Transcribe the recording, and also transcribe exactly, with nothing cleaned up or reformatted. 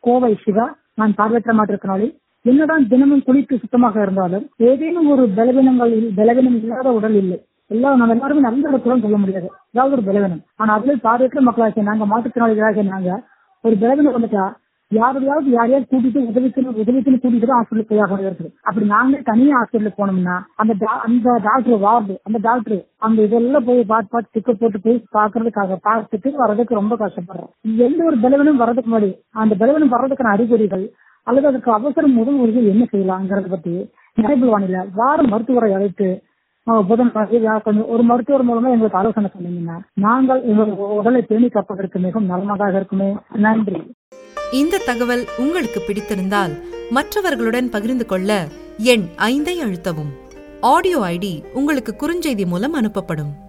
கோவை சிவா. நான் பார்வையற்ற மாற்றுத்திறனாளி. என்னதான் தினமும் குளித்து சுத்தமாக இருந்தாலும் ஏதேனும் ஒரு பலவீனங்கள் பலவீனம் இல்லாத உடல் இல்லை. எல்லாம் நம்ம எல்லாருமே நல்ல இடத்துல சொல்ல முடியாது, ஏதாவது ஒரு பலவீனம். ஆனா அதுல பார்வையற்ற மக்களாக நாங்க மாற்றுத்திறனாளிகளாக நாங்க ஒரு பலவீனம் வந்துட்டா யாரையாவது யாரையாவது கூட்டிட்டு உதவிக்கு உதவிக்குன்னு கூட்டிட்டு தான் ஹாஸ்பிட்டலுக்கு போய் ஆக இருக்குது. அப்படி நாங்க தனியா ஹாஸ்பிட்டலுக்கு போனோம்னா அந்த அந்த டாக்டர் வார்டு அந்த டாக்டர் அந்த இதெல்லாம் போய் பார்த்து பார்த்து டிக்கெட் போட்டு போய் பாக்குறதுக்காக பார்த்துட்டு வர்றதுக்கு ரொம்ப கஷ்டப்படுறோம். எந்த ஒரு பலவீனம் வர்றதுக்கு முன்னாடி அந்த பலவீனம் வர்றதுக்கான அறிகுறிகள் அல்லது அதுக்கு அவசர முதல் உறுதிகள் என்ன செய்யலாங்கிறத பத்தி நிறைய வானிலை வார மருத்துவரை அழைத்து புதன் ஒரு மருத்துவர் மூலமா எங்களுக்கு ஆலோசனை சொன்னீங்கன்னா நாங்கள் எங்களுக்கு உடலை பேணி காப்பதற்கு மிகவும் நலமாக இருக்குமே. நன்றி. இந்த தகவல் உங்களுக்கு பிடித்திருந்தால் மற்றவர்களுடன் பகிர்ந்து கொள்ள எண் ஐந்தை அழுத்தவும். ஆடியோ ஐடி உங்களுக்கு குறுஞ்செய்தி மூலம் அனுப்பப்படும்.